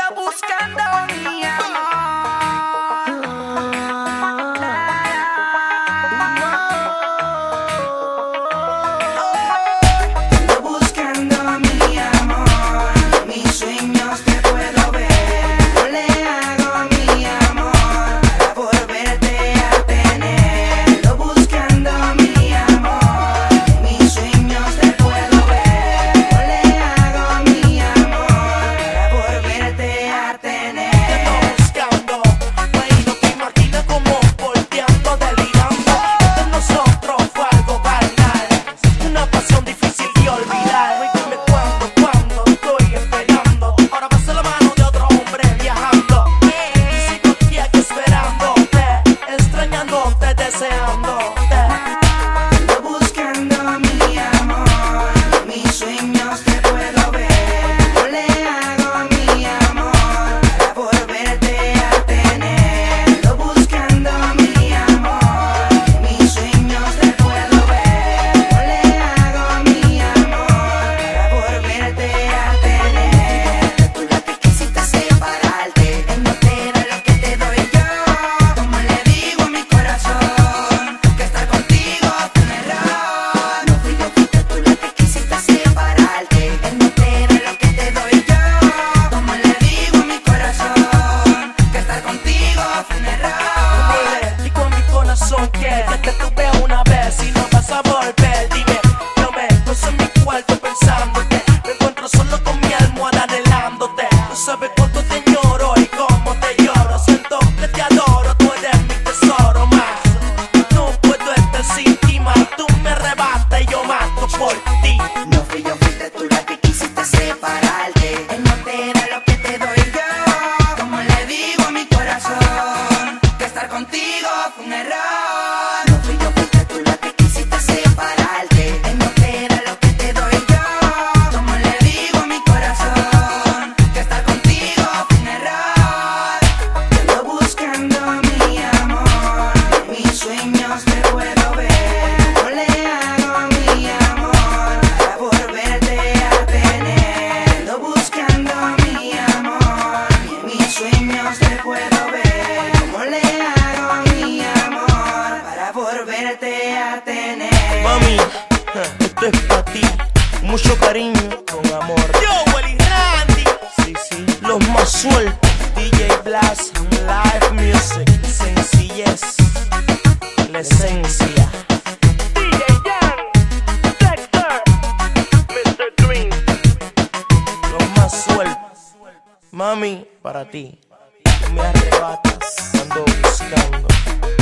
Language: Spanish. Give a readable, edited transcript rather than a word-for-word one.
buscando mi ando buscando mi amor, mis sueños te puedo ver. No le hago mi amor para volverte a tener. Ando buscando mi amor, mis sueños te puedo ver. No le hago mi amor para volverte a tener. Te ando buscando, güey, no te imaginas como volteando, delirando. Entre nosotros fue algo carnal, una pasión difícil de olvidar. Güey, dime cuándo estoy esperando. Ahora pasa la mano de otro hombre viajando. Y sigo aquí esperándote, extrañándote, deseándote. Ando buscando mi amor, mis sueños te puedo ver. No le hago mi amor para volverte a tener. Ando buscando mi amor, mis sueños te puedo ver. No le hago mi amor para volverte a tener. Tú la que quisiste separarte, no te da lo que te doy yo. Como le digo a mi corazón, que estar contigo fue un error. No fui yo, fuiste tú la que quisiste separarte. Él no te da lo que te doy yo. Como le digo a mi corazón, que estar contigo fue un error. Y con mi corazón que te tuve una vez y no vas a volver. Dime, no me en mi cuarto pensándote. Me encuentro solo con mi almohada anhelándote. No sabes cuánto te lloro y cómo te lloro. Siento que te adoro, tú eres mi tesoro más. No puedo estar sin ti más. Tú me arrebatas y yo mato por ti. No fui yo, fuiste tú la que quisiste separarte. Él no te da lo que te doy yo. Como le digo a mi corazón, que estar contigo fue un error. No fui yo, fuiste tú la que quisiste separarte. Él no te da lo que te doy yo. Como le digo a mi corazón, que estar contigo fue un error. Ando buscando mi amor, mis sueños te puedo ver. No le hago mi amor para volverte a tener. Ando buscando mi amor, mis sueños te puedo ver. No le hago mi amor para volverte a tener. Mami, esto es para ti. Mucho cariño, con amor. Yo, Willy Randy. Sí, los más sueltos. DJ Blast, live music. Sencillez, la esencia. DJ Jan, Dexter, Mr. Dream. Los más sueltos. Mami, para ti. Me arrebatas, ando buscando.